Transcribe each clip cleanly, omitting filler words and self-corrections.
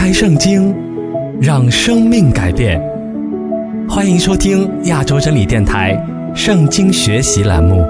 开圣经，让生命改变。欢迎收听亚洲真理电台圣经学习栏目。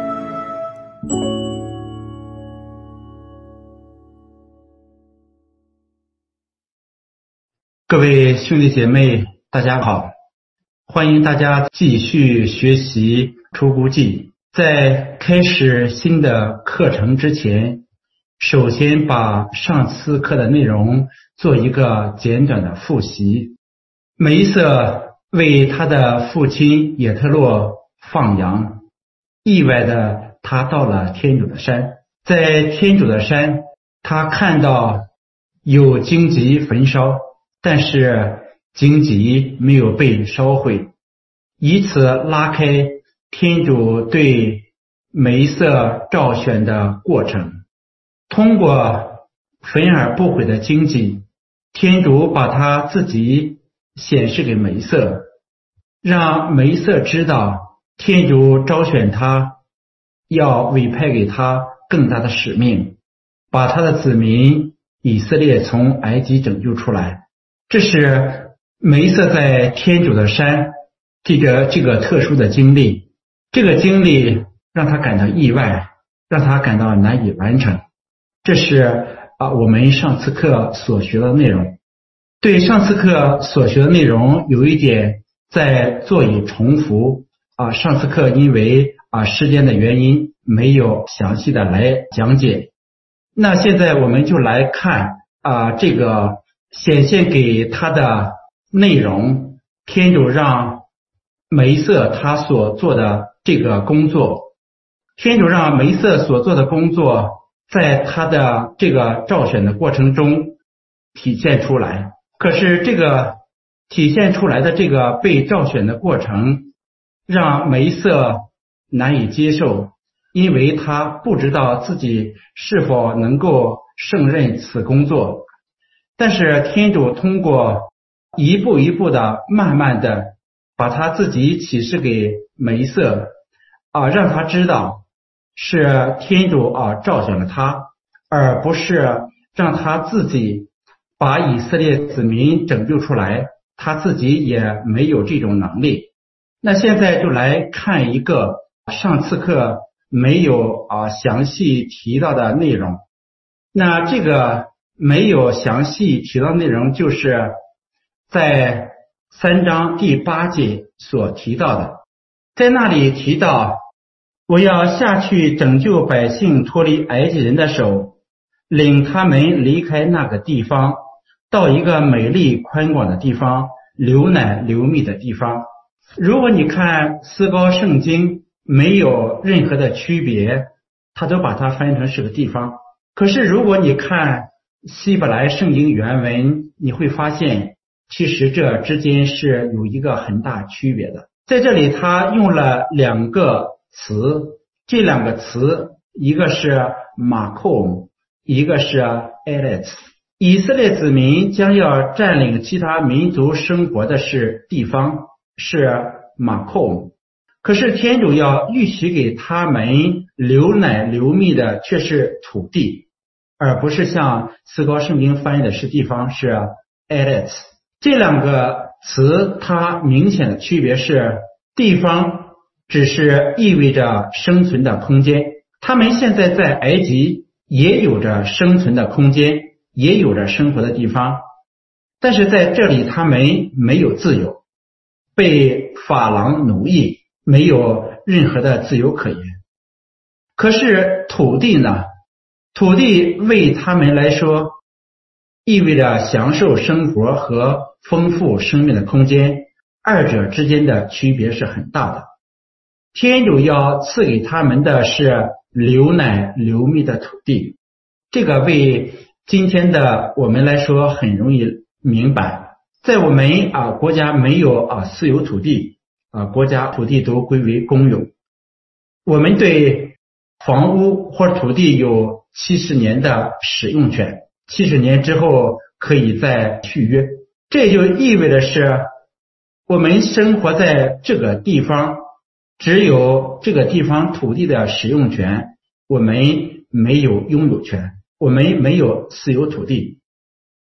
各位兄弟姐妹，大家好，欢迎大家继续学习出谷记。在开始新的课程之前，首先把上次课的内容做一个简短的复习。梅瑟为他的父亲耶特洛放羊，意外的他到了天主的山。在天主的山，他看到有荆棘焚烧，但是荆棘没有被烧毁，以此拉开天主对梅瑟召选的过程。通过焚而不毁的荆棘，天主把他自己显示给梅瑟，让梅瑟知道天主召选他，要委派给他更大的使命，把他的子民以色列从埃及拯救出来。这是梅瑟在天主的山这个特殊的经历，这个经历让他感到意外，让他感到难以完成。这是我们上次课所学的内容。对上次课所学的内容有一点在做以重复上次课因为时间的原因没有详细的来讲解。那现在我们就来看这个显现给他的内容。天主让梅瑟他所做的这个工作，天主让梅瑟所做的工作在他的这个召选的过程中体现出来。可是这个体现出来的这个被召选的过程让梅瑟难以接受，因为他不知道自己是否能够胜任此工作。但是天主通过一步一步的慢慢的把他自己启示给梅瑟让他知道是天主召选了他，而不是让他自己把以色列子民拯救出来，他自己也没有这种能力。那现在就来看一个上次课没有详细提到的内容。那这个没有详细提到内容就是在3章第8节所提到的。在那里提到，我要下去拯救百姓脱离埃及人的手，领他们离开那个地方，到一个美丽宽广的地方，流奶流蜜的地方。如果你看思高圣经没有任何的区别，它都把它翻成是个地方。可是如果你看希伯来圣经原文，你会发现其实这之间是有一个很大区别的。在这里他用了2个词，这2个词一个是马控，一个是 Eretz。 以色列子民将要占领其他民族生活的地方是马控，可是天主要预许给他们流奶流蜜的却是土地，而不是像思高圣经翻译的地方是 Eretz。 这2个词它明显的区别是，地方只是意味着生存的空间，他们现在在埃及也有着生存的空间，也有着生活的地方，但是在这里他们没有自由，被法郎奴役，没有任何的自由可言。可是土地呢？土地为他们来说意味着享受生活和丰富生命的空间，二者之间的区别是很大的。天主要赐给他们的是流奶流蜜的土地，这个为今天的我们来说很容易明白。在我们国家没有私有土地，国家土地都归为公有。我们对房屋或土地有70年的使用权，70年之后可以再续约。这就意味着是我们生活在这个地方，只有这个地方土地的使用权，我们没有拥有权，我们没有私有土地。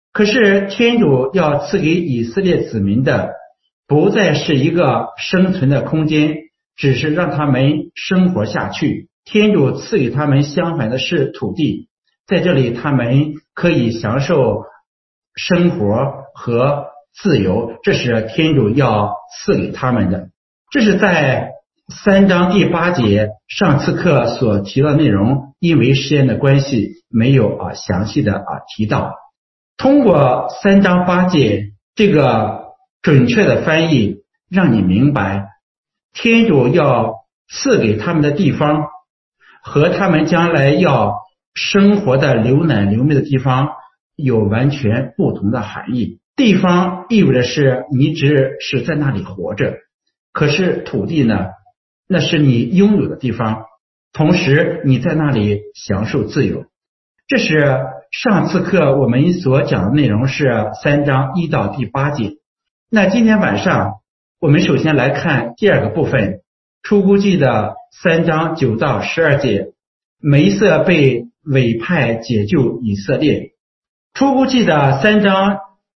可是天主要赐给以色列子民的不再是一个生存的空间，只是让他们生活下去。天主赐给他们相反的是土地，在这里他们可以享受生活和自由，这是天主要赐给他们的。这是在3章第8节上次课所提到的内容，因为时间的关系没有详细的提到。通过3章8节这个准确的翻译，让你明白天主要赐给他们的地方和他们将来要生活的流奶流蜜的地方有完全不同的含义。地方意味着是你只是在那里活着，可是土地呢，那是你拥有的地方，同时你在那里享受自由。这是上次课我们所讲的内容，是3章1到第8节。那今天晚上我们首先来看第二个部分，出谷记的3章9到12节，梅瑟被委派解救以色列。出谷记的3章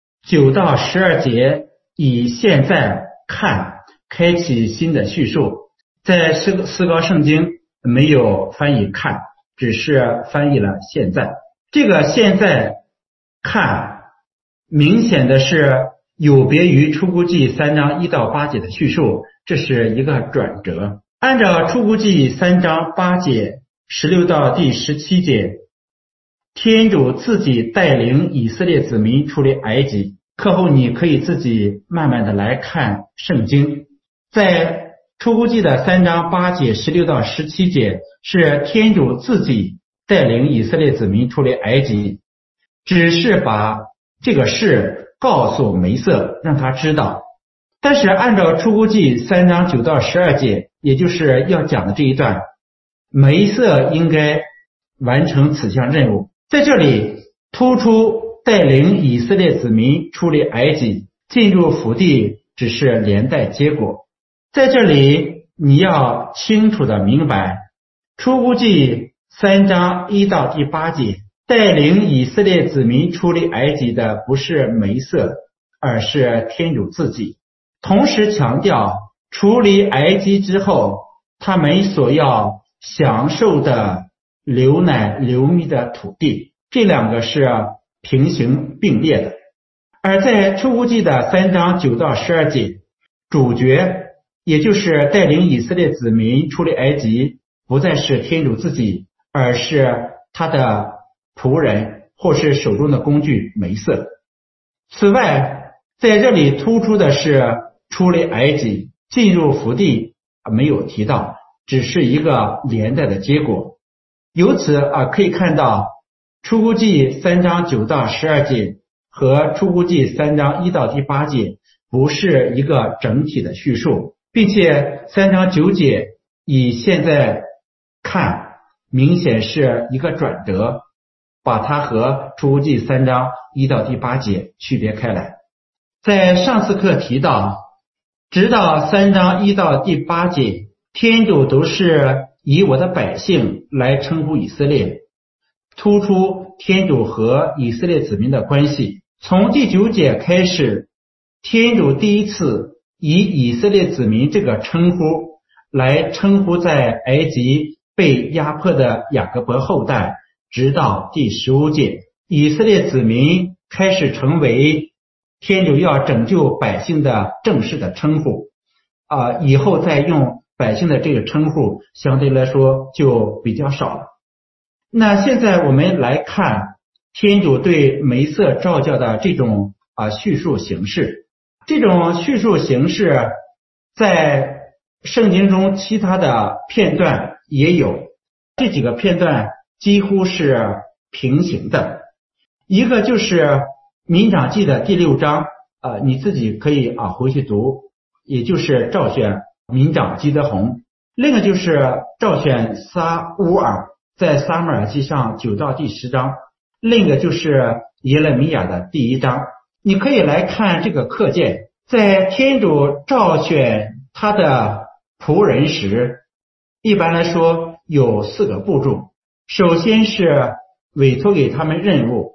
9到12节以现在看开启新的叙述，在思高圣经没有翻译看，只是翻译了现在。这个现在看明显的是有别于出谷记3章1到8节的叙述，这是一个转折。按照出谷记3章8节16到第17节，天主自己带领以色列子民出离埃及。课后你可以自己慢慢的来看圣经。在出谷记的3章8节16到17节是天主自己带领以色列子民出离埃及，只是把这个事告诉梅瑟，让他知道。但是按照出谷记3章9到12节，也就是要讲的这一段，梅瑟应该完成此项任务。在这里突出带领以色列子民出离埃及进入福地只是连带结果。在这里你要清楚的明白，出谷记3章1到第8节带领以色列子民出离埃及的不是梅瑟，而是天主自己。同时强调出离埃及之后他们所要享受的流奶流蜜的土地，这两个是平行并列的。而在出谷记的3章9到12节，主角也就是带领以色列子民出离埃及不再是天主自己，而是他的仆人或是手中的工具梅瑟。此外，在这里突出的是出离埃及进入福地没有提到，只是一个连带的结果。由此可以看到出谷记3章9到12节和出谷记3章1到第8节不是一个整体的叙述，并且3章9节以现在看明显是一个转折，把它和出谷记3章1到第8节区别开来。在上次课提到，直到3章1到第8节，天主都是以我的百姓来称呼以色列，突出天主和以色列子民的关系。从第9节开始，天主第一次以以色列子民这个称呼来称呼在埃及被压迫的雅各伯后代，直到第15节，以色列子民开始成为天主要拯救百姓的正式的称呼。以后再用百姓的这个称呼相对来说就比较少了。那现在我们来看天主对梅瑟召教的这种叙述形式。这种叙述形式在圣经中其他的片段也有，这几个片段几乎是平行的。一个就是民长记的第6章，你自己可以回去读，也就是召选民长基德宏。另一个就是召选撒乌尔，在撒母耳记上9到第10章。另一个就是耶勒米亚的第1章。你可以来看这个课件，在天主召选他的仆人时，一般来说有4个步骤。首先是委托给他们任务，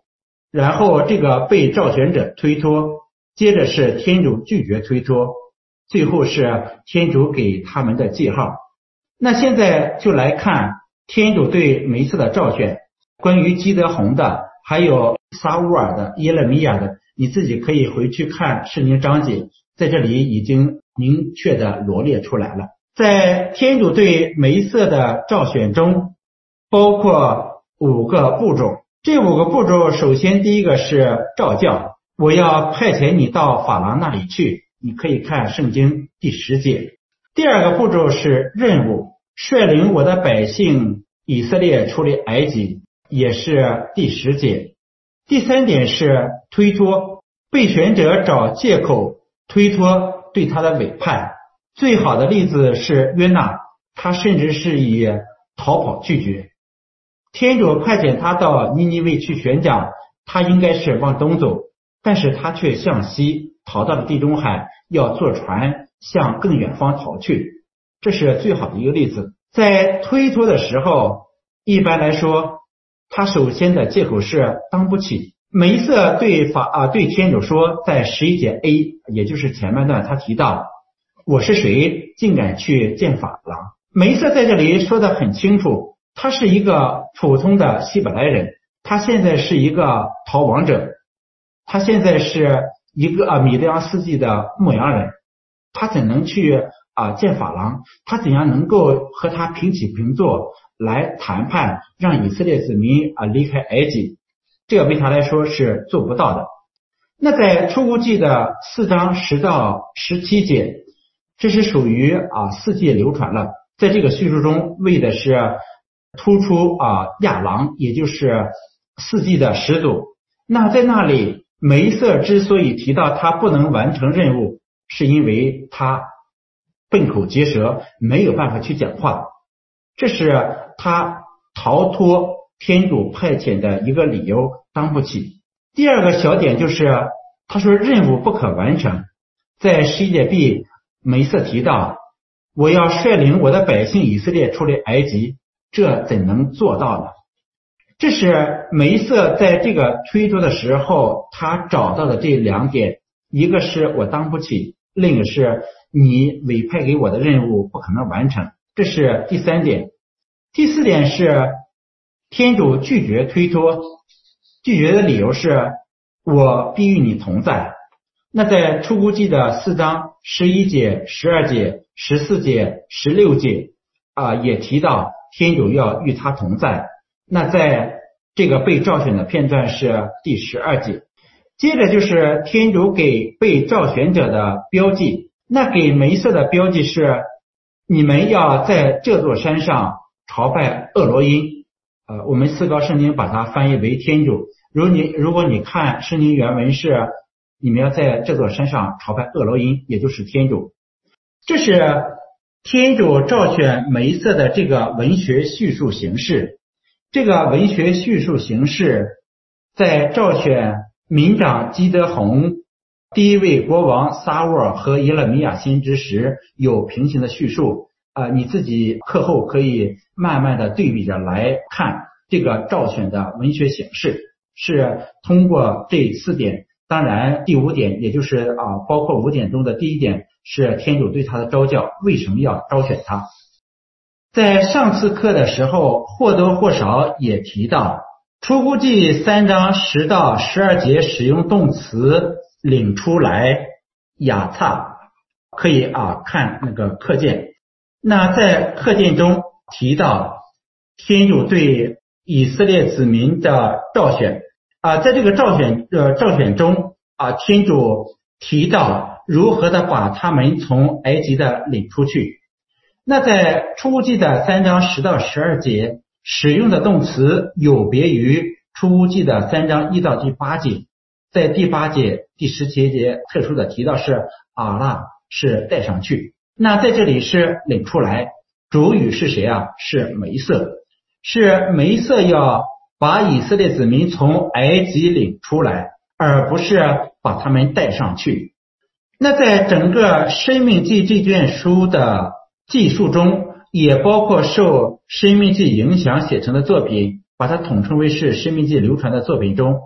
然后这个被召选者推脱，接着是天主拒绝推脱，最后是天主给他们的记号。那现在就来看天主对梅瑟的召选，关于基德宏的，还有撒乌尔的、耶勒米亚的，你自己可以回去看圣经章节，在这里已经明确的罗列出来了。在天主对梅瑟的召选中，包括5个步骤。这5个步骤，首先第一个是召教，我要派遣你到法郎那里去，你可以看圣经第10节。第二个步骤是任务，率领我的百姓以色列出离埃及，也是第10节。第3点是推脱，被选者找借口推脱对他的委派。最好的例子是约纳，他甚至是以逃跑拒绝。天主派遣他到尼尼微去宣讲，他应该是往东走，但是他却向西逃到了地中海，要坐船向更远方逃去。这是最好的一个例子。在推脱的时候，一般来说他首先的借口是当不起。梅瑟对天主说，在11节 A， 也就是前半段，他提到我是谁，竟敢去见法郎。梅瑟在这里说得很清楚，他是一个普通的希伯来人，他现在是一个逃亡者，他现在是一个米利昂斯基的牧羊人，他怎能去见法郎？他怎样能够和他平起平坐来谈判，让以色列子民离开埃及？这个为他来说是做不到的。那在出谷记的4章10到17节，这是属于4季流传了。在这个叙述中，为的是突出亚郎，也就是4季的始祖。那在那里，梅瑟之所以提到他不能完成任务，是因为他笨口结舌，没有办法去讲话，这是他逃脱天主派遣的一个理由，当不起。第二个小点就是他说任务不可完成。在11节 B， 梅瑟提到我要率领我的百姓以色列出离埃及，这怎能做到呢？这是梅瑟在这个推脱的时候他找到的这2点，一个是我当不起，另一个是你委派给我的任务不可能完成，这是第3点。第4点是天主拒绝推脱，拒绝的理由是我必与你同在。那在出谷记的4章11节、12节、14节、16节也提到天主要与他同在。那在这个被召选的片段是第12节。接着就是天主给被召选者的标记。那给梅瑟的标记是你们要在这座山上朝拜厄罗因。我们四高圣经把它翻译为天主。如果你看圣经原文是你们要在这座山上朝拜厄罗因，也就是天主。这是天主召选梅瑟的这个文学叙述形式。这个文学叙述形式在召选民长基德宏、第一位国王撒乌尔和耶勒米亚先知时有平行的叙述。你自己课后可以慢慢的对比着来看这个召选的文学形式，是通过这4点。当然第5点，也就是包括5点中的第1点，是天主对他的召教，为什么要召选他。在上次课的时候或多或少也提到出谷记3章10到12节使用动词领出来亚萨，可以看那个课件。那在课件中提到天主对以色列子民的召选在这个召选中天主提到如何的把他们从埃及的领出去。那在出谷记的3章10到12节使用的动词有别于出谷记的3章1到第8节。在第8节、第17节特殊的提到是拉是带上去。那在这里是领出来，主语是谁是梅瑟，是梅瑟要把以色列子民从埃及领出来，而不是把他们带上去。那在整个申命记这卷书的记述中，也包括受申命记影响写成的作品，把它统称为是申命记流传的作品中，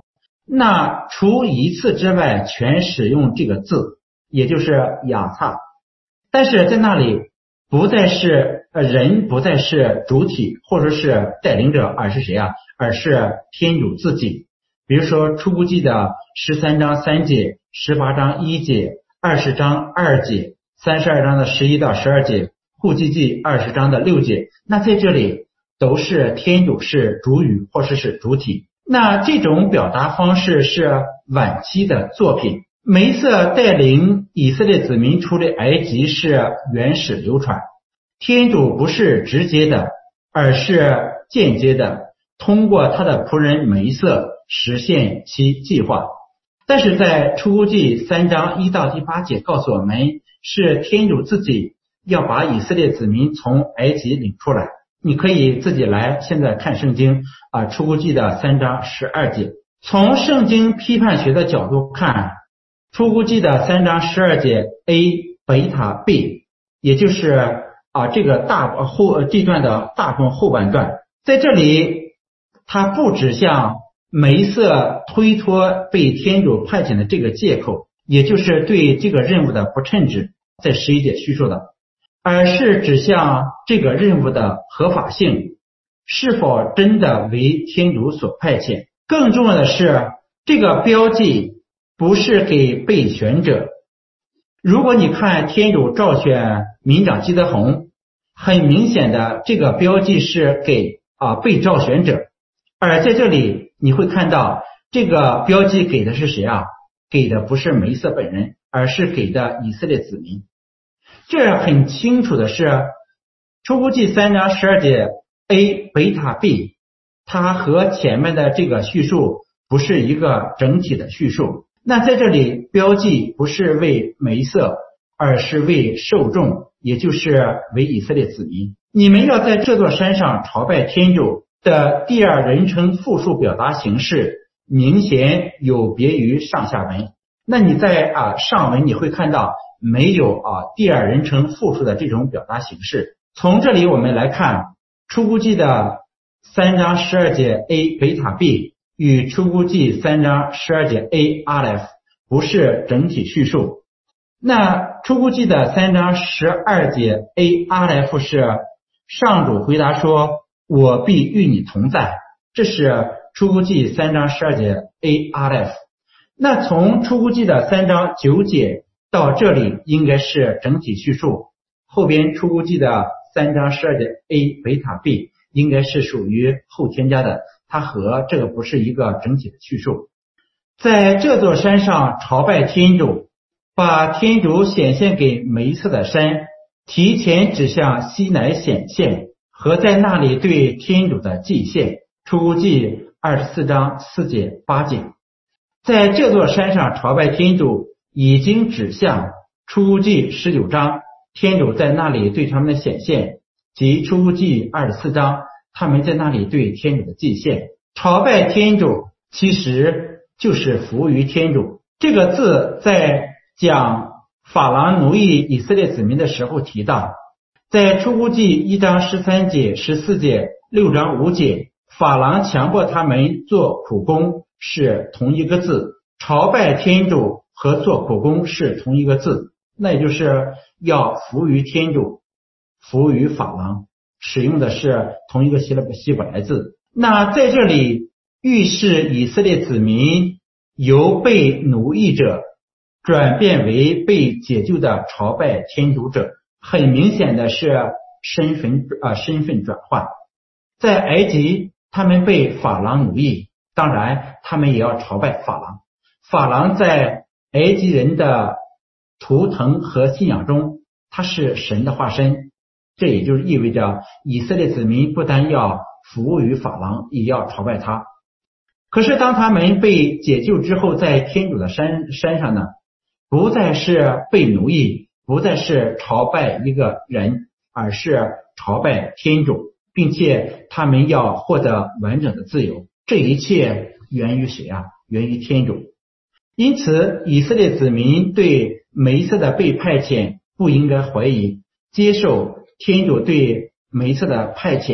那除一次之外全使用这个字，也就是亚萨。但是在那里不再是人不再是主体或者是带领者，而是谁啊？而是天主自己。比如说出谷记的13章3节、18章1节、20章2节、32章的11到12节、户籍记20章的6节，那在这里都是天主是主语或者是主体。那这种表达方式是晚期的作品。梅瑟带领以色列子民出离埃及是原始流传，天主不是直接的，而是间接的，通过他的仆人梅瑟实现其计划。但是在出谷记3章1到第8节告诉我们，是天主自己要把以色列子民从埃及领出来。你可以自己来现在看圣经出谷记的3章12节。从圣经批判学的角度看，出谷记的3章12节 A 贝塔 B， 也就是这个这段的大部分后半段，在这里它不指向梅瑟推脱被天主派遣的这个借口，也就是对这个任务的不称职，在11节叙述的，而是指向这个任务的合法性，是否真的为天主所派遣。更重要的是，这个标记不是给被选者。如果你看天主召选民长基德宏，很明显的这个标记是给被召选者，而在这里你会看到这个标记给的是谁啊？给的不是梅瑟本人，而是给的以色列子民。这很清楚的是，出谷记3章12节 A 贝塔 B， 它和前面的这个叙述不是一个整体的叙述。那在这里标记不是为梅瑟，而是为受众，也就是为以色列子民。你们要在这座山上朝拜天主的第二人称复数表达形式明显有别于上下文。那你在上文你会看到没有第二人称复数的这种表达形式。从这里我们来看，出谷记的3章12节 A 贝塔 B 与出谷记3章12节 A 阿莱夫不是整体叙述。那出谷记的3章12节 A 阿莱夫是上主回答说，我必与你同在，这是出谷记3章12节 A 阿莱夫。那从出谷记的3章9节到这里应该是整体叙述，后边出谷记的3章12节 A 贝塔 B 应该是属于后添加的，它和这个不是一个整体的叙述。在这座山上朝拜天主，把天主显现给梅瑟的山提前指向西乃显现和在那里对天主的祭献，出谷记24章4节8节。在这座山上朝拜天主已经指向出谷记19章天主在那里对他们的显现，及出谷记24章他们在那里对天主的祭献。朝拜天主其实就是服务于天主。这个字在讲法郎奴役以色列子民的时候提到，在出谷记1章13节14节6章5节，法郎强迫他们做苦工是同一个字，朝拜天主和做苦工是同一个字，那也就是要服务于天主，服务于法郎，使用的是同一个希伯来字。那在这里预示以色列子民由被奴役者转变为被解救的朝拜天主者，很明显的是身份转换。在埃及他们被法郎奴役，当然他们也要朝拜法郎。法郎在埃及人的图腾和信仰中，他是神的化身，这也就是意味着以色列子民不但要服务于法郎，也要朝拜他。可是当他们被解救之后，在天主的山上呢，不再是被奴役，不再是朝拜一个人，而是朝拜天主，并且他们要获得完整的自由。这一切源于谁啊？源于天主。因此以色列子民对梅瑟的被派遣不应该怀疑，接受天主对梅瑟的派遣，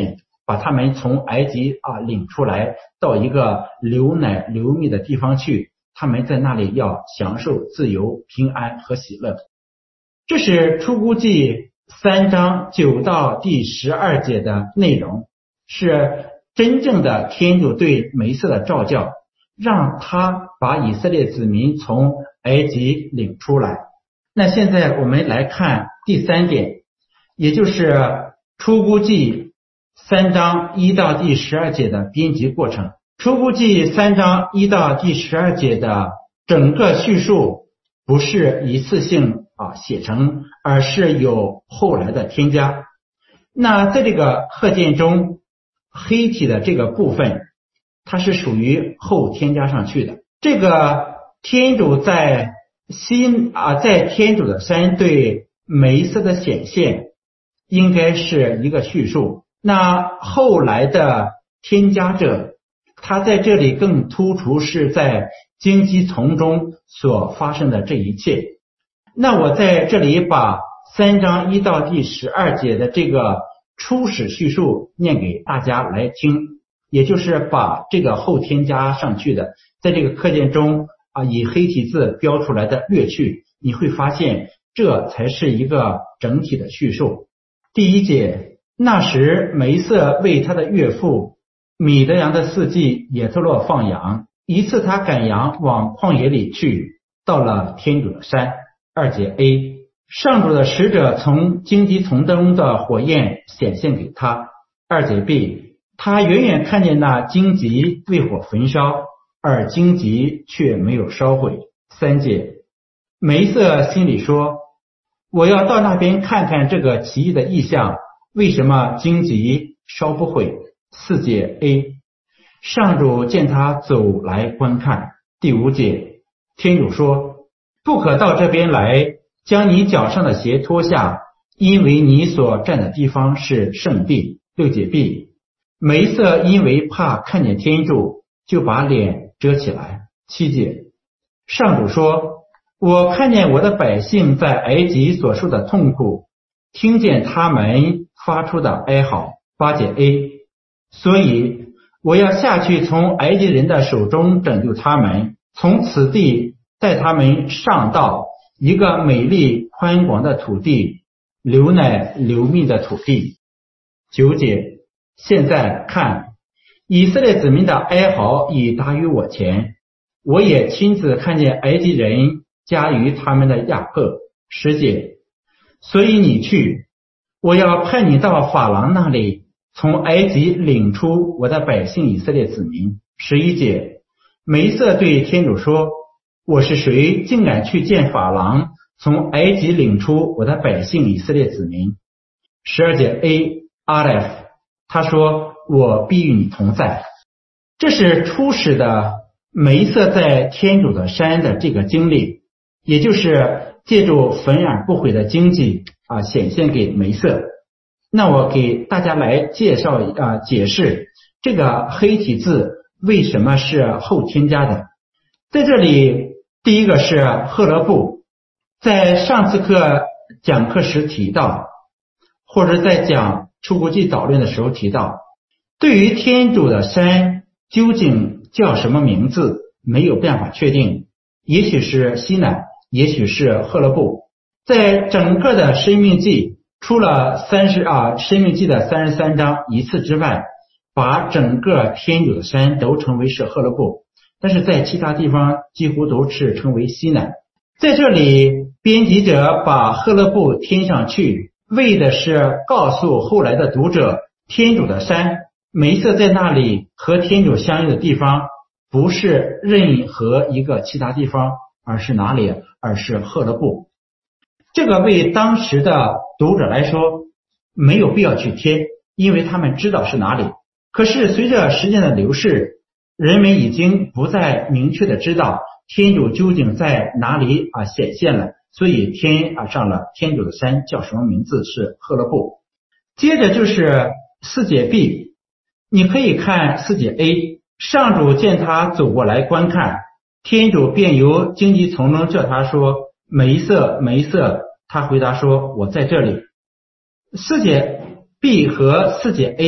把他们从埃及领出来，到一个流奶流蜜的地方去，他们在那里要享受自由、平安和喜乐。这是出谷记3章9到第12节的内容，是真正的天主对梅瑟的召叫，让他把以色列子民从埃及领出来。那现在我们来看第3点，也就是出谷记3章1到第12节的编辑过程。出谷记3章1到第12节的整个叙述不是一次性写成，而是有后来的添加。那在这个课件中，黑体的这个部分它是属于后添加上去的。这个天主在天主的山对梅瑟的显现应该是一个叙述，那后来的添加者他在这里更突出是在荆棘丛中所发生的这一切。那我在这里把3章1到第12节的这个初始叙述念给大家来听，也就是把这个后添加上去的，在这个课件中以黑体字标出来的略去，你会发现这才是一个整体的叙述。第1节，那时梅瑟为他的岳父米德扬的四季耶特洛放羊，一次他赶羊往旷野里去，到了天主的山。2节 A， 上主的使者从荆棘丛中的火焰显现给他。2节 B， 他远远看见那荆棘被火焚烧，而荆棘却没有烧毁。3节，梅瑟心里说，我要到那边看看这个奇异的异象，为什么荆棘烧不毁。4节 A， 上主见他走来观看。第5节，天主说，不可到这边来，将你脚上的鞋脱下，因为你所站的地方是圣地。6节 B， 梅瑟因为怕看见天主，就把脸遮起来。7节，上主说，我看见我的百姓在埃及所受的痛苦，听见他们发出的哀嚎。8节 A， 所以我要下去从埃及人的手中拯救他们，从此地带他们上到一个美丽宽广的土地，流奶流蜜的土地。9节，现在看，以色列子民的哀嚎已达于我前，我也亲自看见埃及人加于他们的亚克。10节，所以你去，我要派你到法郎那里，从埃及领出我的百姓以色列子民。11节，梅瑟对天主说，我是谁，竟敢去见法郎，从埃及领出我的百姓以色列子民。12节 A 阿莱夫，他说，我必与你同在。这是初始的梅瑟在天主的山的这个经历，也就是借助焚而不毁的荆棘显现给梅瑟。那我给大家来介绍解释这个黑体字为什么是后添加的。在这里，第一个是赫勒布，在上次课讲课时提到，或者在讲出谷记导论的时候提到，对于天主的山究竟叫什么名字没有办法确定，也许是西乃，也许是赫勒布。在整个的申命记，除了申命记的33章一次之外，把整个天主的山都称为是赫勒布，但是在其他地方几乎都是称为西乃。在这里，编辑者把赫勒布添上去，为的是告诉后来的读者，天主的山梅瑟在那里和天主相遇的地方不是任何一个其他地方，而是哪里？而是赫勒布。这个为当时的读者来说没有必要去贴，因为他们知道是哪里。可是随着时间的流逝，人们已经不再明确的知道天主究竟在哪里显现了，所以添上了天主的山叫什么名字，是赫勒布。接着就是4节 B， 你可以看4节 A， 上主见他走过来观看，天主便由荆棘丛中叫他说，梅瑟梅瑟，他回答说，我在这里。4节 B 和4节 A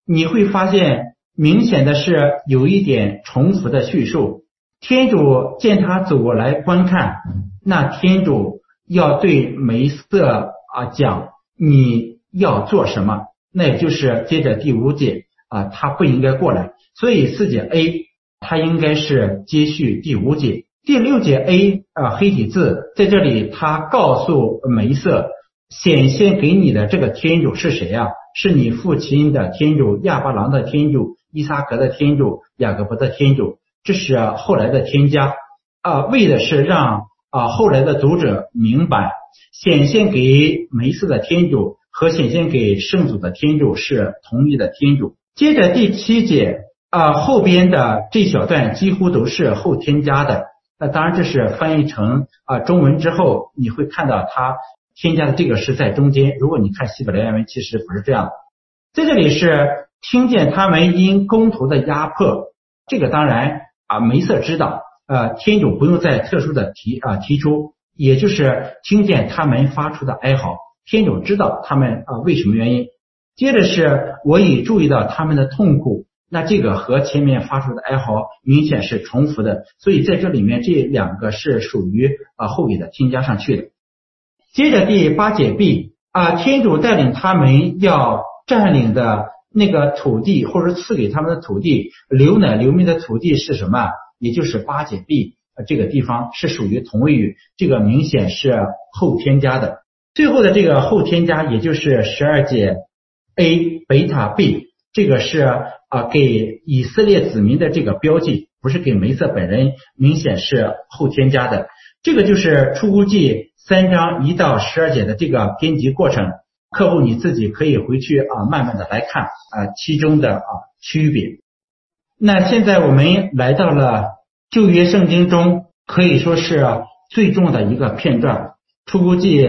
你会发现明显的是有一点重复的叙述。天主见他走过来观看，那天主要对梅瑟讲你要做什么，那也就是接着第5节他不应该过来，所以4节 A 他应该是接续第5节。第6节 A 黑体字在这里他告诉梅瑟，显现给你的这个天主是谁啊？是你父亲的天主，亚巴郎的天主，伊撒格的天主，雅各伯的天主。这是后来的添加为的是让后来的读者明白，显现给梅瑟的天主和显现给圣祖的天主是同一的天主。接着第7节后边的这小段几乎都是后添加的，那当然这是翻译成中文之后，你会看到它添加的这个是在中间。如果你看希伯来原文，其实不是这样的。在这里是听见他们因公途的压迫，这个当然梅瑟知道天主不用再特殊的提出，也就是听见他们发出的哀嚎，天主知道他们为什么原因。接着是我已注意到他们的痛苦，那这个和前面发出的哀嚎明显是重复的，所以在这里面这2个是属于后给的添加上去的。接着第8节 B 天主带领他们要占领的那个土地，或者赐给他们的土地，流奶流蜜的土地是什么？也就是8节 B 这个地方是属于同位语，这个明显是后添加的。最后的这个后添加也就是12节 A 贝塔 B， 这个是给以色列子民的这个标记，不是给梅瑟本人，明显是后添加的。这个就是出谷记3章1到12节的这个编辑过程，课后你自己可以回去慢慢的来看其中的区别。那现在我们来到了旧约圣经中可以说是最重要的一个片段，出谷记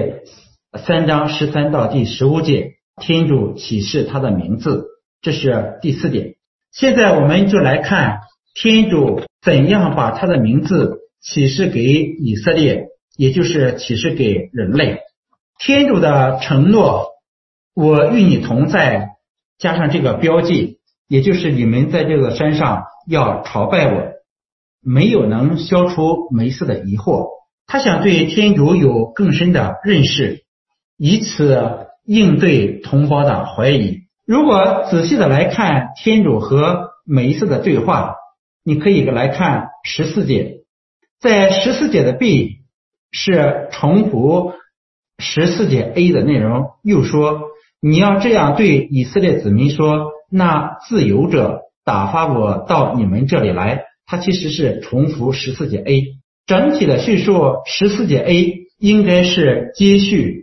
3章13到第15节，天主启示他的名字，这是第4点。现在我们就来看天主怎样把他的名字启示给以色列，也就是启示给人类。天主的承诺，我与你同在，加上这个标记，也就是你们在这个山上要朝拜我，没有能消除梅瑟的疑惑。他想对天主有更深的认识，以此应对同胞的怀疑。如果仔细的来看天主和梅瑟的对话，你可以来看14节，在14节的 B 是重复14节 A 的内容，又说你要这样对以色列子民说，那自由者打发我到你们这里来。它其实是重复14节 A， 整体的叙述14节 A 应该是接续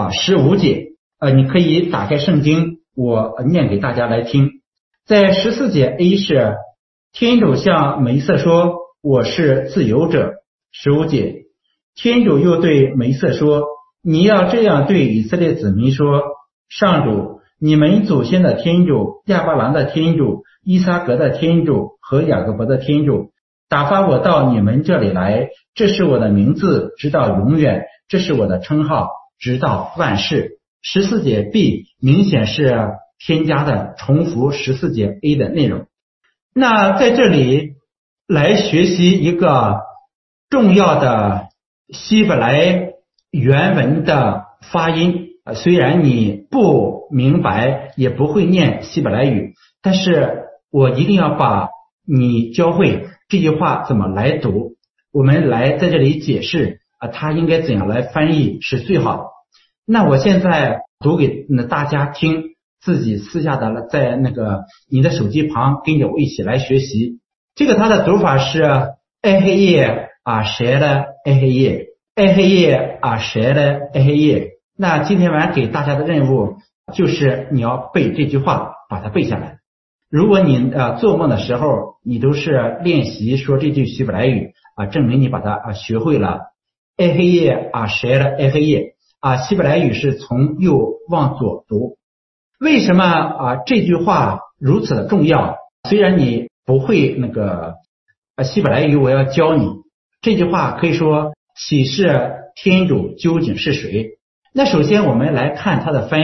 15节你可以打开圣经，我念给大家来听。在14节 A 是天主向梅瑟说，我是自由者。15节天主又对梅瑟说，你要这样对以色列子民说，上主，你们祖先的天主，亚巴郎的天主，伊撒格的天主和雅各伯的天主，打发我到你们这里来，这是我的名字，直到永远，这是我的称号，直到万世。14节 B 明显是添加的重复14节 A 的内容。那在这里来学习一个重要的希伯来原文的发音，虽然你不明白也不会念希伯来语，但是我一定要把你教会这句话怎么来读，我们来在这里解释它应该怎样来翻译是最好的。那我现在读给大家听，自己私下的在你的手机旁跟着我一起来学习。这个它的读法是埃黑叶谁的埃黑叶，埃黑叶谁的埃黑叶。那今天晚上给大家的任务就是你要背这句话，把它背下来。如果你做梦的时候你都是练习说这句希伯来语证明你把它学会了。埃黑叶谁的埃黑叶希伯来语是从右往左读。为什么这句话如此的重要？虽然你不会希伯来语，我要教你这句话，可以说启示天主究竟是谁。那首先我们来看它的翻译，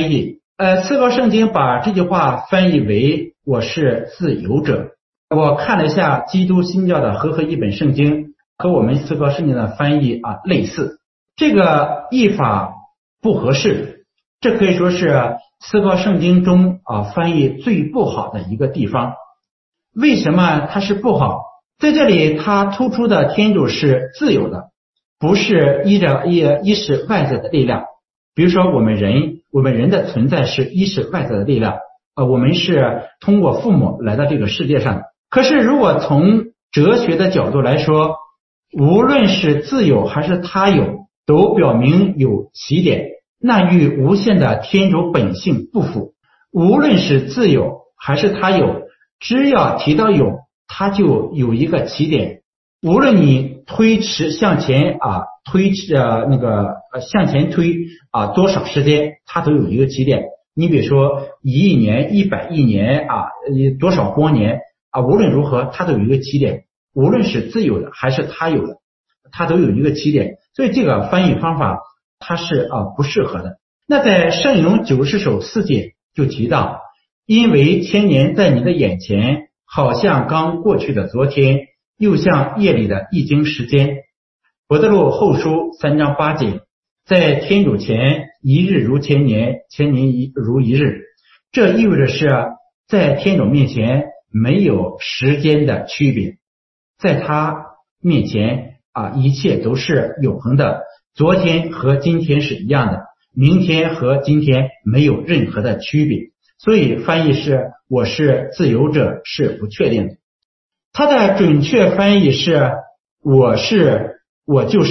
思高圣经把这句话翻译为我是自由者。我看了一下基督新教的和合译本圣经，和我们思高圣经的翻译类似，这个译法不合适，这可以说是思高圣经中翻译最不好的一个地方。为什么它是不好？在这里它突出的天主是自由的，不是依是外在的力量。比如说我们人的存在是依是外在的力量，我们是通过父母来到这个世界上。可是如果从哲学的角度来说，无论是自由还是他有，都表明有起点，那与无限的天主本性不符。无论是自由还是他有，只要提到有，它就有一个起点。无论你向前推多少时间，它都有一个起点。你比如说1亿年、100亿年多少光年无论如何它都有一个起点。无论是自由的还是他有的，它都有一个起点。所以这个翻译方法它是不适合的。那在圣咏90首4节就提到，因为千年在你的眼前，好像刚过去的昨天，又像夜里的一经时间。伯特禄后书3章8节，在天主前，一日如千年，千年如一日。这意味着是在天主面前没有时间的区别，在他面前一切都是永恒的，昨天和今天是一样的，明天和今天没有任何的区别。所以翻译是我是自由者是不确定的。它的准确翻译是我就是，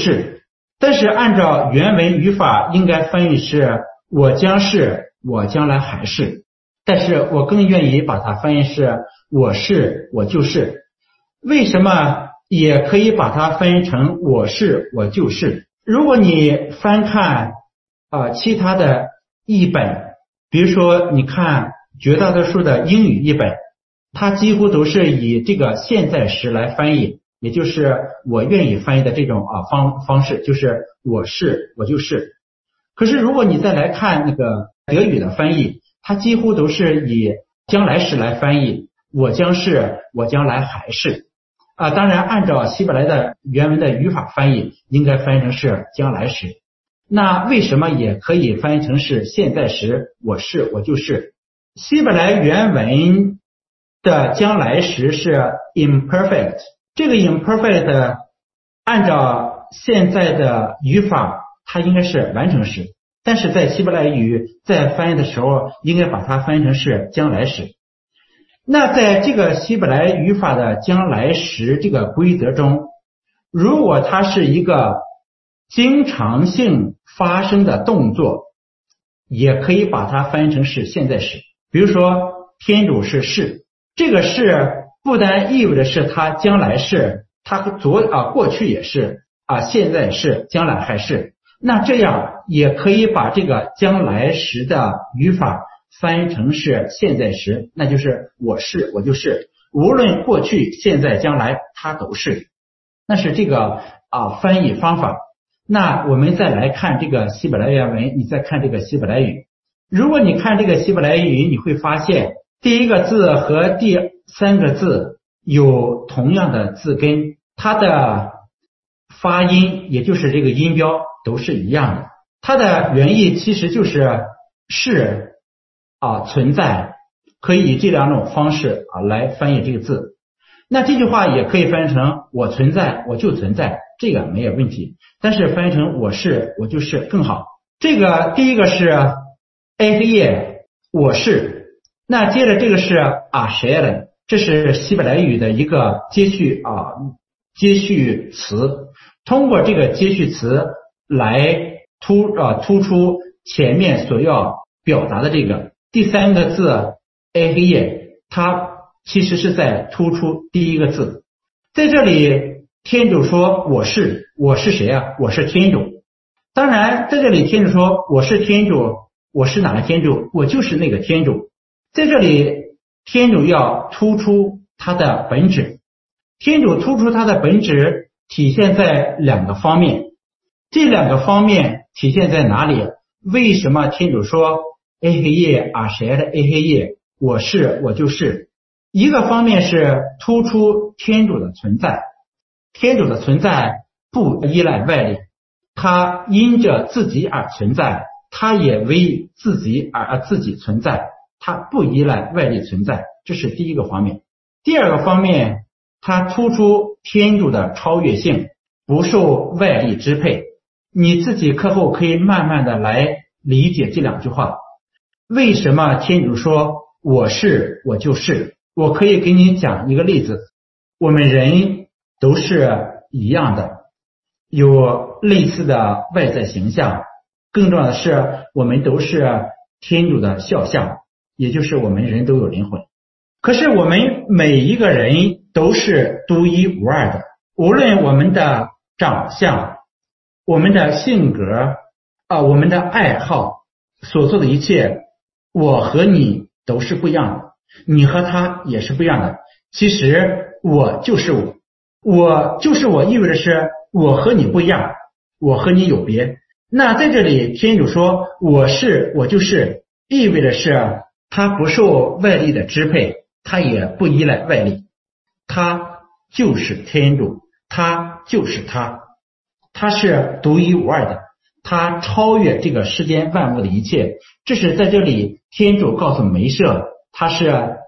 但是按照原文语法应该翻译是我将是，我将来还是，但是我更愿意把它翻译是我是，我就是。为什么也可以把它翻译成我是，我就是？如果你翻看其他的译本，比如说你看绝大多数的英语译本，它几乎都是以这个现在时来翻译，也就是我愿意翻译的这种方式，就是我是，我就是。可是如果你再来看那个德语的翻译，它几乎都是以将来时来翻译，我将是，我将来还是。当然按照希伯来的原文的语法翻译，应该翻译成是将来时。那为什么也可以翻译成是现在时，我是，我就是？希伯来原文的将来时是 imperfect， 这个 imperfect 按照现在的语法它应该是完成时，但是在希伯来语在翻译的时候应该把它翻译成是将来时。那在这个希伯来语法的将来时这个规则中，如果它是一个经常性发生的动作，也可以把它翻译成是现在时。比如说天主是是，这个是不单意味着是它将来是，它过去也是现在是，将来还是。那这样也可以把这个将来时的语法翻译成是现在时，那就是我是，我就是，无论过去现在将来它都是。那是这个翻译方法。那我们再来看这个希伯来原文，你再看这个希伯来语。如果你看这个希伯来语，你会发现第一个字和第三个字有同样的字根，它的发音也就是这个音标都是一样的。它的原意其实就是存在，可以以这两种方式来翻译这个字。那这句话也可以翻译成我存在，我就存在，这个没有问题。但是翻译成我是，我就是更好。这个第一个是 Ehyeh， 我是。那接着这个是Asher， 这是希伯来语的一个接续词。通过这个接续词来突出前面所要表达的这个第三个字 Ehyeh， 它其实是在突出第一个字。在这里天主说我是谁啊？我是天主。当然在这里天主说我是天主，我是哪个天主？我就是那个天主。在这里天主要突出他的本质，天主突出他的本质体现在两个方面。这两个方面体现在哪里？为什么天主说 A 黑夜啊谁的 A 黑夜，我是我就是。一个方面是突出天主的存在，天主的存在不依赖外力，他因着自己而存在，他也为自己而自己存在，他不依赖外力存在，这是第一个方面。第二个方面，他突出天主的超越性，不受外力支配。你自己课后可以慢慢的来理解这两句话。为什么天主说我是我就是？我可以给你讲一个例子，我们人都是一样的，有类似的外在形象，更重要的是我们都是天主的肖像，也就是我们人都有灵魂。可是我们每一个人都是独一无二的，无论我们的长相，我们的性格我们的爱好，所做的一切，我和你都是不一样的，你和他也是不一样的。其实我就是我，我就是我意味着是我和你不一样，我和你有别。那在这里天主说我是我就是，意味着是他不受外力的支配，他也不依赖外力，他就是天主，他就是他，他是独一无二的，他超越这个世间万物的一切。这是在这里天主告诉梅瑟，他是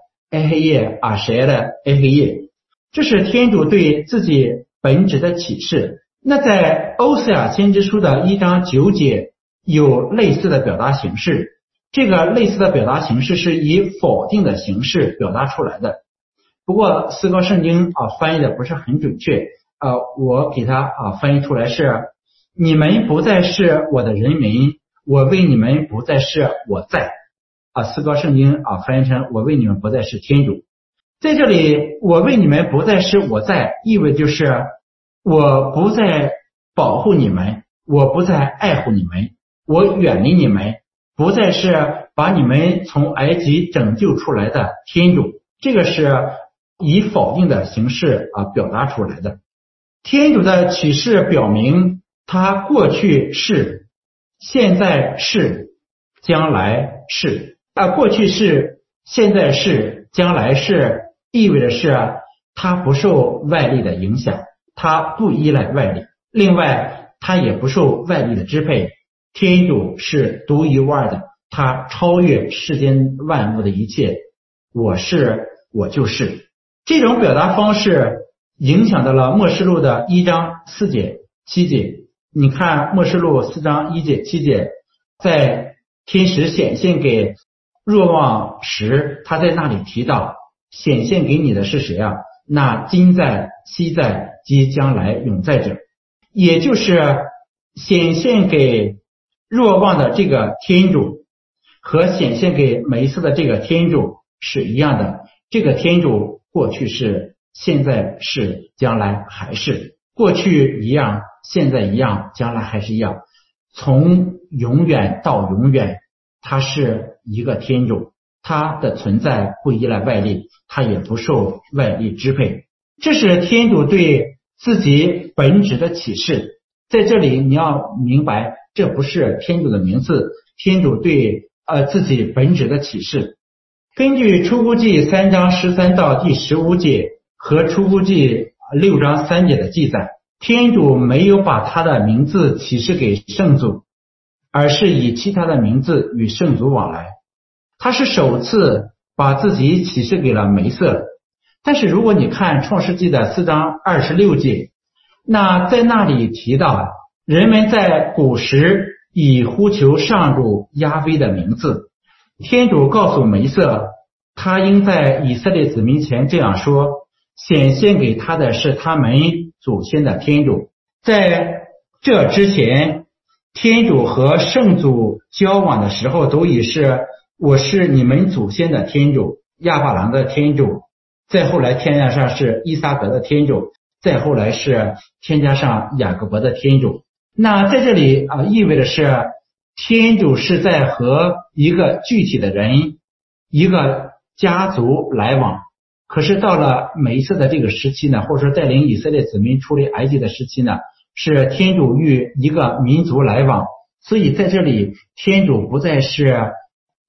A 黑夜啊谁的 A 黑夜，这是天主对自己本质的启示。那在欧塞亚先知书的1章9节有类似的表达形式，这个类似的表达形式是以否定的形式表达出来的。不过思高圣经翻译的不是很准确，我给它翻译出来是你们不再是我的人民，我为你们不再是我在。思高圣经翻译成我为你们不再是天主。在这里我为你们不再是我在，意味就是我不再保护你们，我不再爱护你们，我远离你们，不再是把你们从埃及拯救出来的天主。这个是以否定的形式表达出来的。天主的启示表明他过去是，现在是，将来是。过去是，现在是，将来是，意味着是他不受外力的影响，他不依赖外力，另外他也不受外力的支配。天主是独一无二的，他超越世间万物的一切，我是我就是。这种表达方式影响到了默示录的1章4节7节。你看默示录4章1节7节，在天使显现给若望时，他在那里提到显现给你的是谁啊？那今在昔在即将来永在者，也就是显现给若望的这个天主和显现给梅瑟的这个天主是一样的。这个天主过去是，现在是，将来还是，过去一样，现在一样，将来还是一样，从永远到永远，他是一个天主，他的存在不依赖外力，他也不受外力支配。这是天主对自己本质的启示。在这里你要明白，这不是天主的名字，天主对自己本质的启示。根据出谷记3章13到第15节和出谷记6章3节的记载，天主没有把他的名字启示给圣祖，而是以其他的名字与圣祖往来。他是首次把自己启示给了梅瑟。但是如果你看创世纪的4章26节，那在那里提到人们在古时以呼求上主亚威的名字。天主告诉梅瑟，他应在以色列子民前这样说，显现给他的是他们祖先的天主。在这之前，天主和圣祖交往的时候都已是我是你们祖先的天主，亚巴郎的天主，再后来添加上是伊撒格的天主，再后来是添加上雅各伯的天主。那在这里意味着是天主是在和一个具体的人，一个家族来往。可是到了梅瑟的这个时期呢，或者说带领以色列子民出离埃及的时期呢，是天主与一个民族来往。所以在这里天主不再是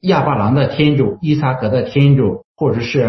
亚伯兰的天主、伊撒格的天主，或者是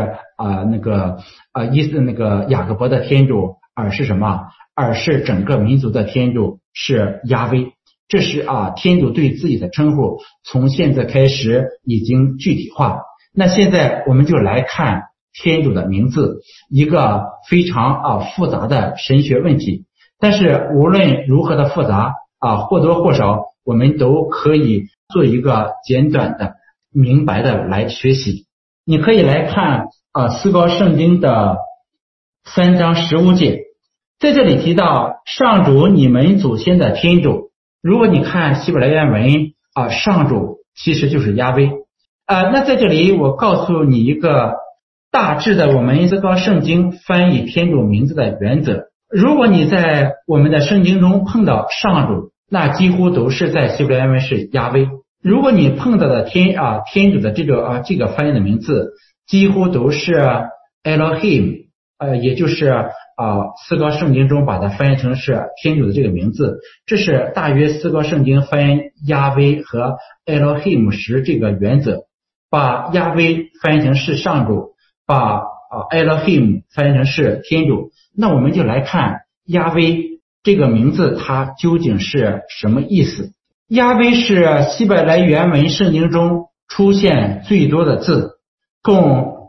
雅各伯的天主，而是什么？而是整个民族的天主，是亚威。这是天主对自己的称呼，从现在开始已经具体化。那现在我们就来看天主的名字，一个非常复杂的神学问题。但是无论如何的复杂或多或少我们都可以做一个简短的、明白的来学习。你可以来看思高圣经的3章15节，在这里提到上主你们祖先的天主。如果你看希伯来原文上主其实就是亚威。那在这里我告诉你一个大致的我们思高圣经翻译天主名字的原则。如果你在我们的圣经中碰到上主，那几乎都是在希伯来原文是亚威。如果你碰到的天主的这个翻译的名字，几乎都是 Elohim， 也就是思高圣经中把它翻译成是天主的这个名字。这是大约思高圣经翻译亚威和 Elohim 时这个原则，把亚威翻译成是上主，把Elohim 翻译成是天主。那我们就来看亚威这个名字它究竟是什么意思。亚威是希伯来原文圣经中出现最多的字，共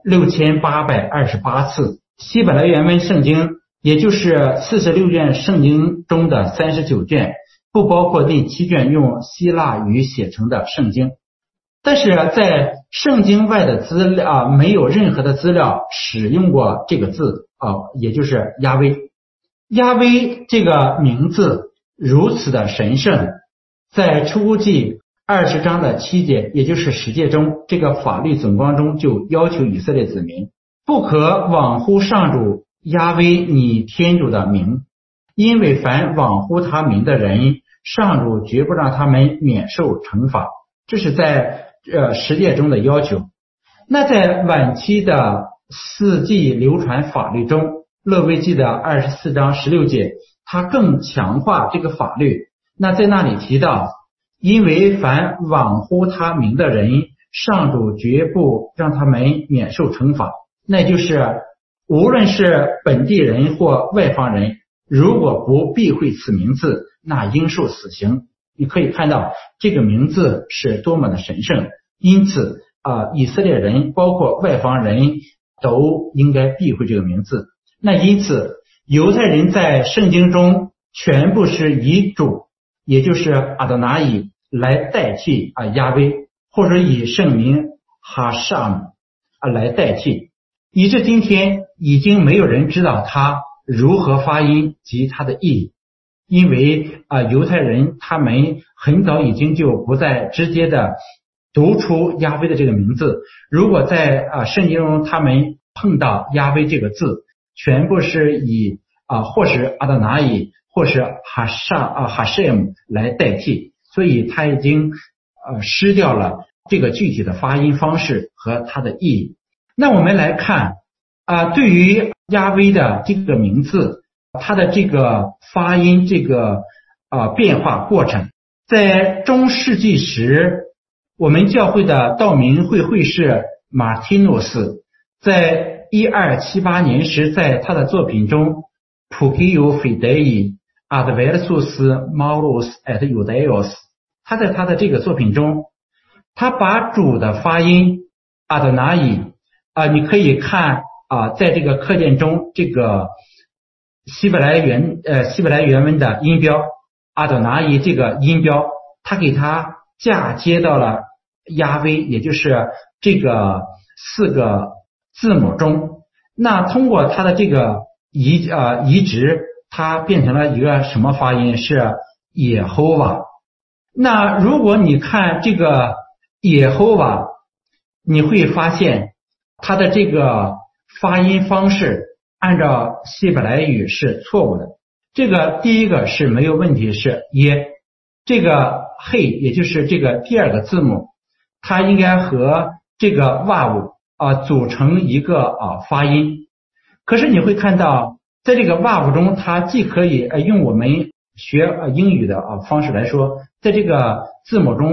6828次。希伯来原文圣经也就是46卷圣经中的39卷，不包括第7卷用希腊语写成的圣经。但是在圣经外的资料没有任何的资料使用过这个字也就是亚威。亚威这个名字如此的神圣，在出谷记20章的7节，也就是10诫中这个法律总纲中就要求以色列子民不可妄呼上主亚威你天主的名，因为凡妄呼他名的人，上主绝不让他们免受惩罚。这是在10诫中的要求。那在晚期的4纪流传法律中，勒维记的24章16节，它更强化这个法律。那在那里提到，因为凡妄呼他名的人，上主绝不让他们免受惩罚。那就是无论是本地人或外方人，如果不避讳此名字，那应受死刑。你可以看到这个名字是多么的神圣，因此以色列人包括外方人都应该避讳这个名字。那因此犹太人在圣经中全部是以主，也就是阿多拿伊来代替亚威，或者以圣名哈沙姆来代替，以致今天已经没有人知道它如何发音及它的意义。因为犹太人他们很早已经就不再直接的读出亚威的这个名字，如果在圣经中他们碰到亚威这个字，全部是以或是阿多拿伊或是哈谢姆来代替，所以他已经失掉了这个具体的发音方式和它的意义。那我们来看对于亚威的这个名字，它的这个发音这个变化过程，在中世纪时，我们教会的道明会会士马提诺斯在1278年时，在他的作品中 Pugio Fidei Adversus Maurus et Judaeos， 他在他的这个作品中，他把主的发音阿多拿伊你可以看在这个课件中，这个希伯来原文的音标阿多拿伊这个音标，他给它嫁接到了亚威，也就是这个4个字母中。那通过它的这个移植，它变成了一个什么发音？是耶和华。那如果你看这个耶和华，你会发现它的这个发音方式按照希伯来语是错误的。这个第一个是没有问题，是耶，这个嘿也就是这个第2个字母，它应该和这个哇呜组成一个发音。可是你会看到在这个哇呜中，它既可以用我们学英语的方式来说，在这个字母中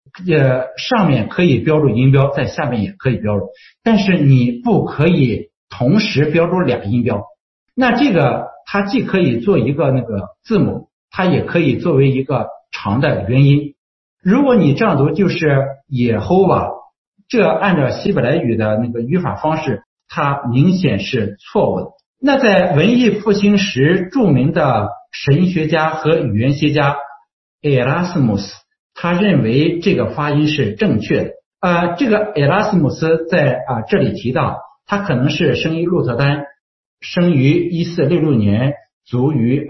上面可以标注音标，在下面也可以标注，但是你不可以同时标注俩音标。那这个它既可以做一个那个字母，它也可以作为一个长的元音。如果你这样读就是耶和华，这按照希伯来语的那个语法方式，它明显是错误的。那在文艺复兴时著名的神学家和语言学家埃拉斯姆斯，他认为这个发音是正确的。这个埃拉斯姆斯在这里提到，他可能是生于鹿特丹，生于1466年，卒于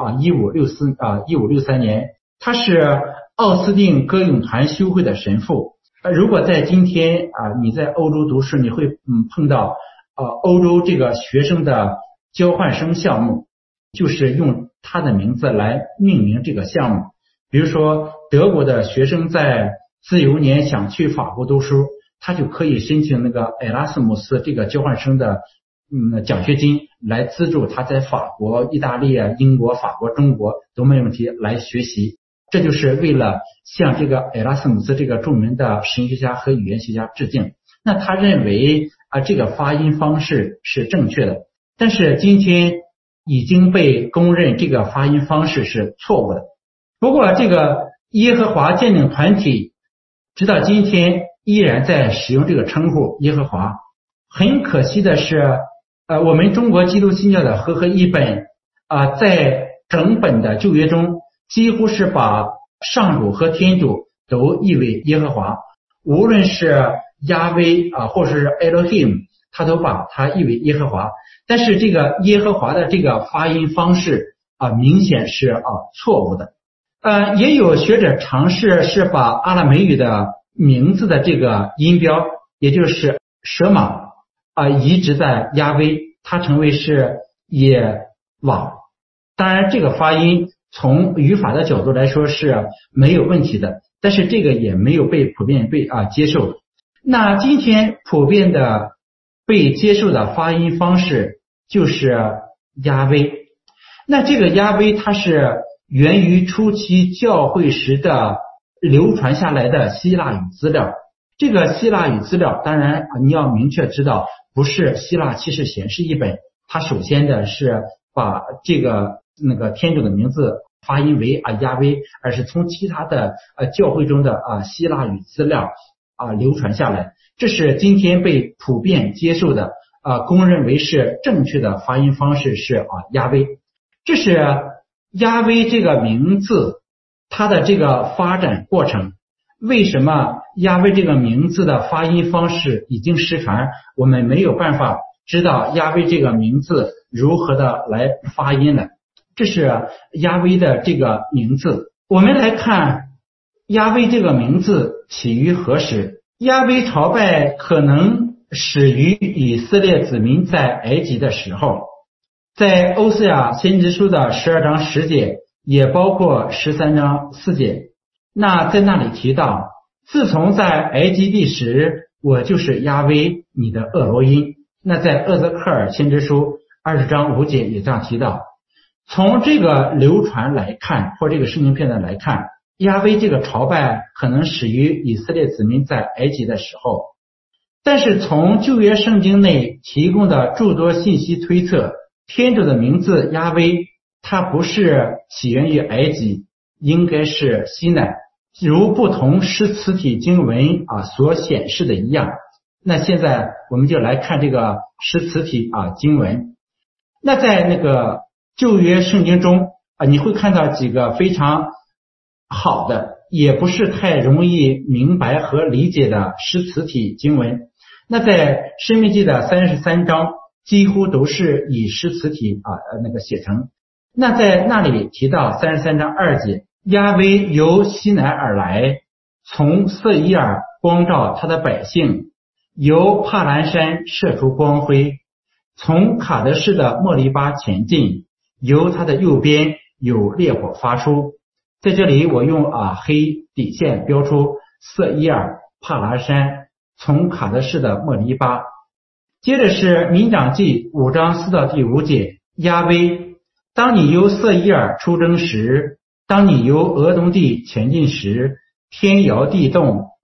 1563年。他是奥斯定歌咏团修会的神父。如果在今天你在欧洲读书，你会碰到欧洲这个学生的交换生项目，就是用他的名字来命名这个项目。比如说德国的学生在自由年想去法国读书，他就可以申请那个埃拉斯姆斯这个交换生的奖学金，来资助他在法国、意大利、英国、法国、中国都没问题来学习。这就是为了向这个埃拉斯姆斯这个著名的神学家和语言学家致敬。那他认为这个发音方式是正确的，但是今天已经被公认这个发音方式是错误的。不过这个耶和华鉴定团体直到今天依然在使用这个称呼耶和华。很可惜的是我们中国基督新教的和合译本在整本的旧约中几乎是把上主和天主都译为耶和华，无论是亚威或是 Elohim， 他都把它译为耶和华。但是这个耶和华的这个发音方式明显是错误的。也有学者尝试是把阿拉美语的名字的这个音标，也就是舍玛移植在亚威，它成为是耶瓦。当然这个发音从语法的角度来说是没有问题的，但是这个也没有被普遍接受。那今天普遍的被接受的发音方式就是亚威。那这个亚威它是源于初期教会时的流传下来的希腊语资料。这个希腊语资料当然你要明确知道，不是希腊启示显示译本，它首先的是把这个天主的名字发音为亚威，而是从其他的教会中的希腊语资料流传下来。这是今天被普遍接受的公认为是正确的发音方式是亚威。这是亚威这个名字它的这个发展过程。为什么亚威这个名字的发音方式已经失传，我们没有办法知道亚威这个名字如何的来发音呢？这是亚威的这个名字。我们来看亚威这个名字起于何时。亚威朝拜可能始于以色列子民在埃及的时候，在欧瑟亚先知书的12章10节，也包括13章4节。那在那里提到，自从在埃及地时，我就是亚威你的厄罗因。那在厄泽克尔先知书20章5节也这样提到。从这个流传来看，或这个圣经片段来看，亚威这个朝拜可能始于以色列子民在埃及的时候。但是从旧约圣经内提供的诸多信息推测，天主的名字亚威它不是起源于埃及，应该是西奈，如不同诗词体经文所显示的一样。那现在我们就来看这个诗词体经文。那在那个旧约圣经中你会看到几个非常好的，也不是太容易明白和理解的诗词体经文。那在申命记的33章几乎都是以诗词体写成。那在那里提到33章2节，亚威由西乃而来，从色伊尔光照他的百姓，由帕兰山射出光辉，从卡德士的莫利巴前进，由他的右边有烈火发出。在这里我用黑底线标出色伊尔、帕兰山，从卡德士的莫利巴。接着是民长记5章4到第5节，亚威，当你由色伊尔出征时，当你由俄东地前进时，天摇地动，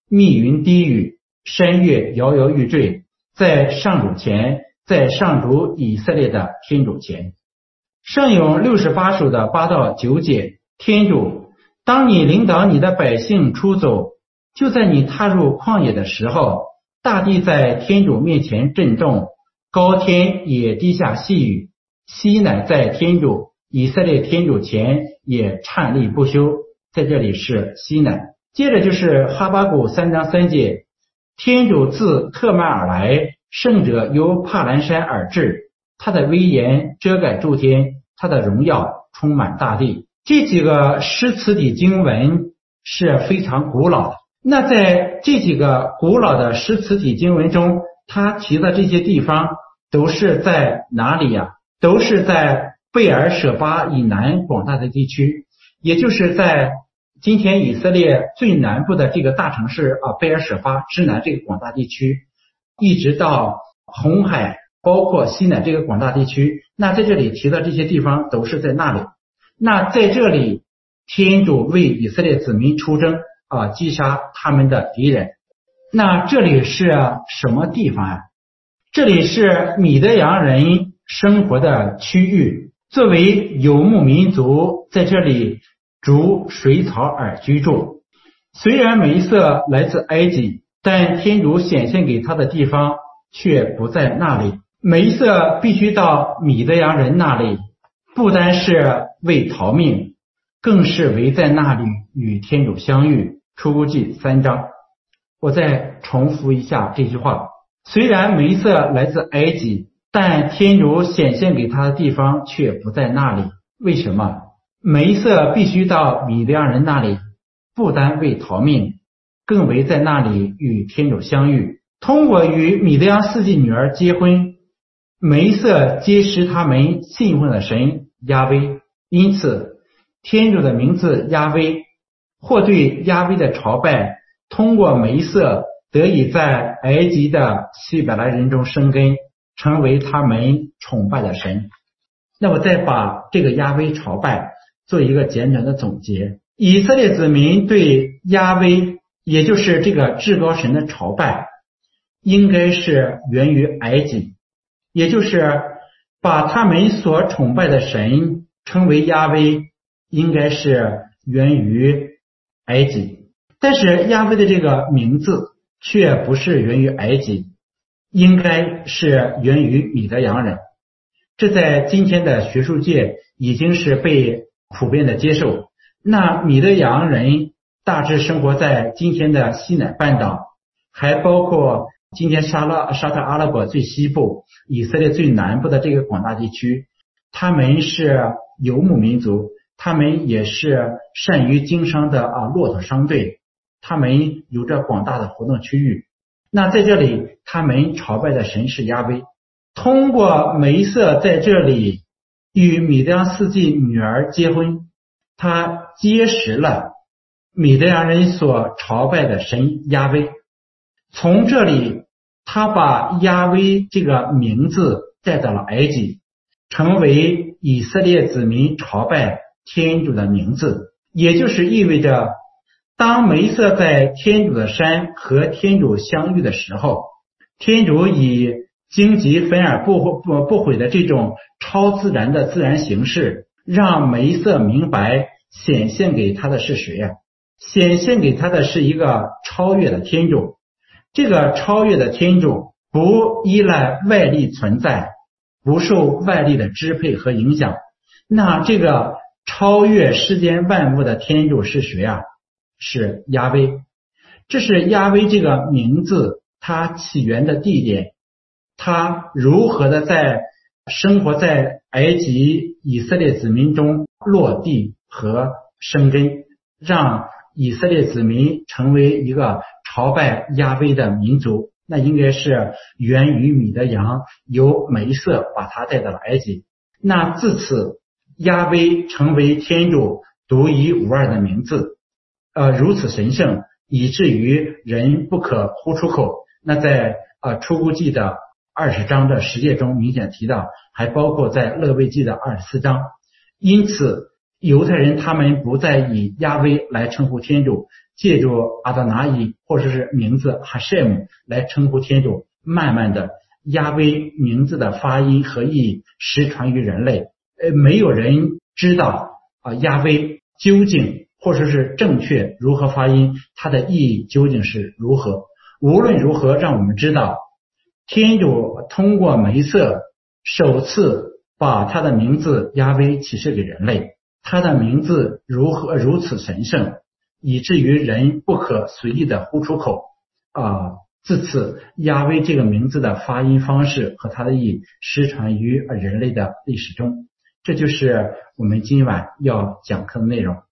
密云低语，山岳摇摇欲坠，在上主前，在上主以色列的天主前。圣咏68首的8到9节，天主，当你领导你的百姓出走，就在你踏入旷野的时候，大地在天主面前震动，高天也低下细语，西乃在天主以色列天主前也颤栗不休。在这里是西乃。接着就是哈巴谷3章3节，天主自特曼而来，圣者由帕兰山而至，他的威严遮盖诸天，他的荣耀充满大地。这几个诗词底经文是非常古老的。那在这几个古老的诗词底经文中，他提的这些地方都是在哪里呀？都是在贝尔舍巴以南广大的地区，也就是在今天以色列最南部的这个大城市贝尔舍巴之南这个广大地区，一直到红海，包括西乃这个广大地区。那在这里提的这些地方都是在那里。那在这里，天主为以色列子民出征击杀他们的敌人。那这里是什么地方啊？这里是米德扬人生活的区域，作为游牧民族，在这里逐水草而居住。虽然梅瑟来自埃及，但天主显现给他的地方却不在那里。梅瑟必须到米德扬人那里，不单是为逃命，更是为在那里与天主相遇。出谷记3章。我再重复一下这句话，虽然梅瑟来自埃及，但天主显现给他的地方却不在那里。为什么？梅瑟必须到米德扬人那里，不单为逃命，更为在那里与天主相遇。通过与米德扬4季女儿结婚，梅瑟揭示他们信奉的神亚威，因此天主的名字亚威或对亚威的朝拜，通过梅瑟得以在埃及的希伯来人中生根，成为他们崇拜的神。那我再把这个亚威朝拜做一个简短的总结。以色列子民对亚威，也就是这个至高神的朝拜，应该是源于埃及，也就是把他们所崇拜的神称为亚威，应该是源于埃及。但是亚威的这个名字却不是源于埃及，应该是源于米德扬人。这在今天的学术界已经是被普遍的接受。那米德扬人大致生活在今天的西乃半岛，还包括今天沙特阿拉伯最西部、以色列最南部的这个广大地区。他们是游牧民族，他们也是善于经商的骆驼商队，他们有着广大的活动区域。那在这里，他们朝拜的神是亚威。通过梅瑟在这里与米德扬4季女儿结婚，他揭示了米德扬人所朝拜的神亚威。从这里，他把亚威这个名字带到了埃及，成为以色列子民朝拜天主的名字。也就是意味着，当梅瑟在天主的山和天主相遇的时候，天主以荆棘分而不毁的这种超自然的自然形式，让梅瑟明白显现给他的是谁呀？显现给他的是一个超越的天主。这个超越的天主不依赖外力存在，不受外力的支配和影响。那这个超越世间万物的天主是谁啊？是亚威。这是亚威这个名字它起源的地点，它如何的在生活在埃及以色列子民中落地和生根，让以色列子民成为一个朝拜亚威的民族。那应该是源于米德扬，由梅瑟把他带到了埃及。那自此亚威成为天主独一无二的名字，如此神圣，以至于人不可呼出口。那在出谷记的20章的10节中明显提到，还包括在勒未记的24章。因此犹太人他们不再以亚威来称呼天主，借助阿达拿伊或者是名字哈什姆来称呼天主，慢慢的亚威名字的发音和意义失传于人类。没有人知道亚威究竟或者是正确如何发音，它的意义究竟是如何。无论如何，让我们知道天主通过梅瑟首次把他的名字亚威启示给人类，他的名字如此神圣，以至于人不可随意的呼出口自此亚威这个名字的发音方式和它的意义失传于人类的历史中。这就是我们今晚要讲课的内容。